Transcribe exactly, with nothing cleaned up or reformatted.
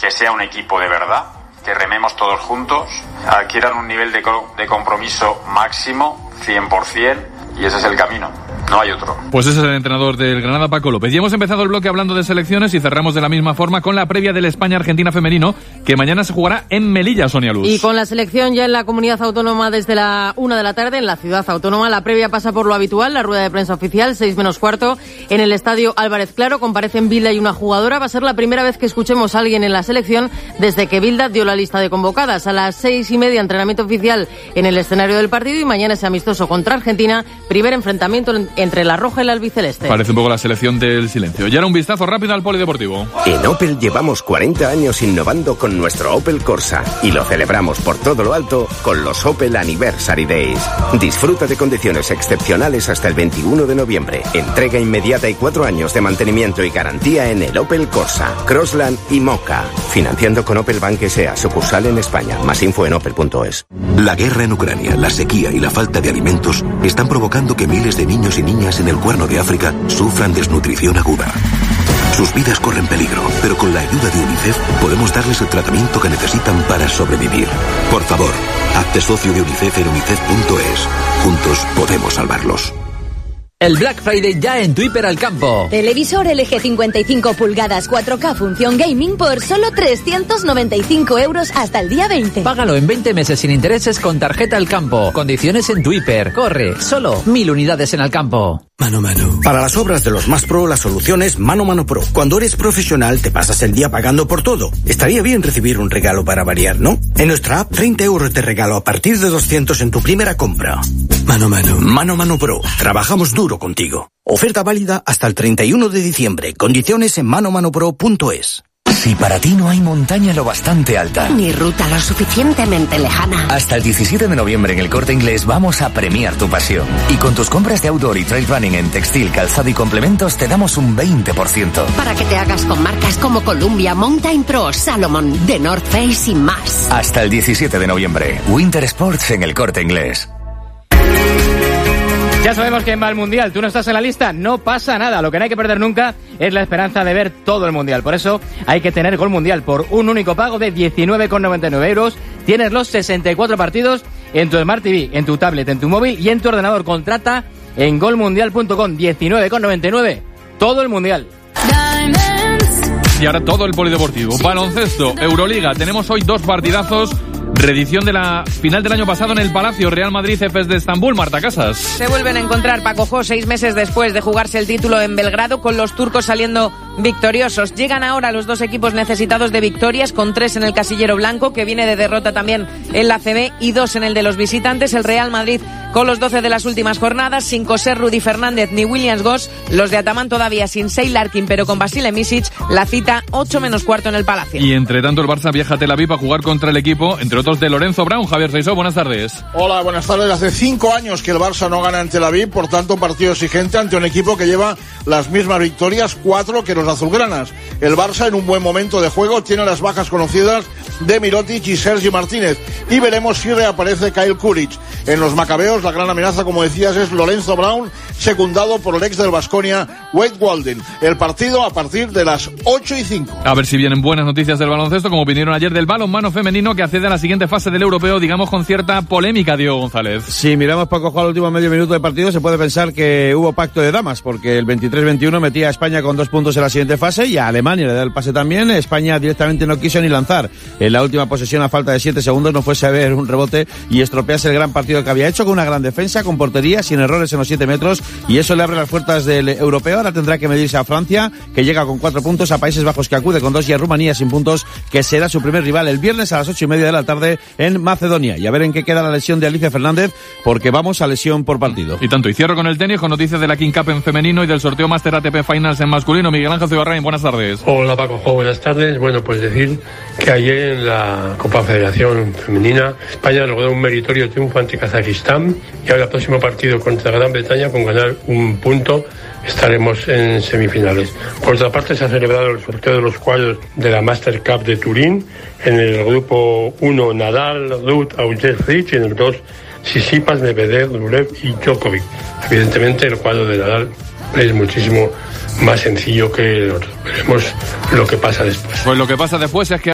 que sea un equipo de verdad, que rememos todos juntos, adquieran un nivel de, co- de compromiso máximo, cien por ciento, y ese es el camino. No hay otro. Pues ese es el entrenador del Granada, Paco López. Y hemos empezado el bloque hablando de selecciones y cerramos de la misma forma con la previa del España-Argentina femenino, que mañana se jugará en Melilla, Sonia Luz. Y con la selección ya en la comunidad autónoma desde la una de la tarde, en la ciudad autónoma, la previa pasa por lo habitual, la rueda de prensa oficial, seis menos cuarto, en el estadio Álvarez Claro, comparecen Bilda y una jugadora. Va a ser la primera vez que escuchemos a alguien en la selección desde que Bilda dio la lista de convocadas. A las seis y media, entrenamiento oficial en el escenario del partido, y mañana ese amistoso contra Argentina, primer enfrentamiento entre la roja y la albiceleste. Parece un poco la selección del silencio. Y ahora un vistazo rápido al polideportivo. En Opel llevamos cuarenta años innovando con nuestro Opel Corsa y lo celebramos por todo lo alto con los Opel Anniversary Days. Disfruta de condiciones excepcionales hasta el veintiuno de noviembre. Entrega inmediata y cuatro años de mantenimiento y garantía en el Opel Corsa, Crossland y Mocha. Financiando con Opel Bank S A, sucursal en España. Más info en opel punto es. La guerra en Ucrania, la sequía y la falta de alimentos están provocando que miles de niños y niñas en el Cuerno de África sufran desnutrición aguda. Sus vidas corren peligro, pero con la ayuda de UNICEF podemos darles el tratamiento que necesitan para sobrevivir. Por favor, hazte socio de UNICEF en unicef punto es. Juntos podemos salvarlos. El Black Friday ya en tu Hiper Alcampo. Televisor L G cincuenta y cinco pulgadas cuatro K función gaming por solo trescientos noventa y cinco euros hasta el día veinte. Págalo en veinte meses sin intereses con tarjeta Alcampo. Condiciones en tu Hiper. Corre, solo mil unidades en Alcampo. Mano Mano. Para las obras de los más pro, la solución es Mano Mano Pro. Cuando eres profesional, te pasas el día pagando por todo. Estaría bien recibir un regalo para variar, ¿no? En nuestra app, treinta euros de regalo a partir de doscientos en tu primera compra. Mano Mano. Mano Mano Pro. Trabajamos duro contigo. Oferta válida hasta el treinta y uno de diciembre. Condiciones en mano mano pro punto es. Si para ti no hay montaña lo bastante alta, ni ruta lo suficientemente lejana, hasta el diecisiete de noviembre en el Corte Inglés vamos a premiar tu pasión. Y con tus compras de outdoor y trail running en textil, calzado y complementos te damos un veinte por ciento. Para que te hagas con marcas como Columbia, Mountain Pro, Salomon, The North Face y más. Hasta el diecisiete de noviembre. Winter Sports en el Corte Inglés. Ya sabemos quién va al Mundial. ¿Tú no estás en la lista? No pasa nada. Lo que no hay que perder nunca es la esperanza de ver todo el Mundial. Por eso hay que tener Gol Mundial. Por un único pago de diecinueve con noventa y nueve euros tienes los sesenta y cuatro partidos en tu Smart T V, en tu tablet, en tu móvil y en tu ordenador. Contrata en gol mundial punto com. diecinueve con noventa y nueve. Todo el Mundial. Y ahora todo el polideportivo. Baloncesto, Euroliga. Tenemos hoy dos partidazos. Reedición de la final del año pasado en el Palacio, Real Madrid Efes de Estambul. Marta Casas. Se vuelven a encontrar, Paco Jo, seis meses después de jugarse el título en Belgrado, con los turcos saliendo victoriosos. Llegan ahora los dos equipos necesitados de victorias, con tres en el casillero blanco, que viene de derrota también en la A C B, y dos en el de los visitantes. El Real Madrid con los doce de las últimas jornadas, sin coser Rudy Fernández ni Williams Goss. Los de Ataman todavía sin Sei Larkin, pero con Basile Misic. La cita ocho menos cuarto en el Palacio. Y entre tanto el Barça viaja a Tel Aviv a jugar contra el equipo, entre otros, de Lorenzo Brown. Javier Seisó, buenas tardes. Hola, buenas tardes. Hace cinco años que el Barça no gana en Tel Aviv, por tanto, partido exigente ante un equipo que lleva las mismas victorias, cuatro, que los azulgranas. El Barça, en un buen momento de juego, tiene las bajas conocidas de Mirotic y Sergi Martínez, y veremos si reaparece Kyle Kuric. En los macabeos, la gran amenaza, como decías, es Lorenzo Brown, secundado por el ex del Baskonia, Wade Walden. El partido a partir de las ocho y cinco. A ver si vienen buenas noticias del baloncesto, como vinieron ayer del balonmano femenino, que accede a la siguiente fase del europeo, digamos con cierta polémica, Diego González. Si miramos Paco Jo al último medio minuto de partido, se puede pensar que hubo pacto de damas, porque el veintitrés veintiuno metía a España con dos puntos en la siguiente fase, y a Alemania le da el pase también. España directamente no quiso ni lanzar. En la última posesión, a falta de siete segundos, no fuese a ver un rebote y estropearse el gran partido que había hecho, con una gran defensa, con portería, sin errores en los siete metros, y eso le abre las puertas del europeo. Ahora tendrá que medirse a Francia, que llega con cuatro puntos, a Países Bajos, que acude con dos, y a Rumanía sin puntos, que será su primer rival el viernes a las ocho y media de la tarde en Macedonia. Y a ver en qué queda la lesión de Alicia Fernández, porque vamos a lesión por partido. Y tanto. Y cierro con el tenis, con noticias de la King Cup en femenino y del sorteo Master A T P Finals en masculino. Miguel Ángel Zugarrain, buenas tardes. Hola Paco Jo, buenas tardes. Bueno, pues decir que ayer en la Copa Federación Femenina, España logró un meritorio triunfo ante Kazajistán, y ahora el próximo partido contra Gran Bretaña, con ganar un punto, estaremos en semifinales. Por otra parte, se ha celebrado el sorteo de los cuadros de la Master Cup de Turín. En el grupo uno, Nadal, Ruud, Auger-Fritz, y en el dos, Tsitsipas, Medvedev, Rublev y Djokovic. Evidentemente, el cuadro de Nadal es muchísimo más sencillo que el otro. Veremos lo que pasa después. Pues lo que pasa después es que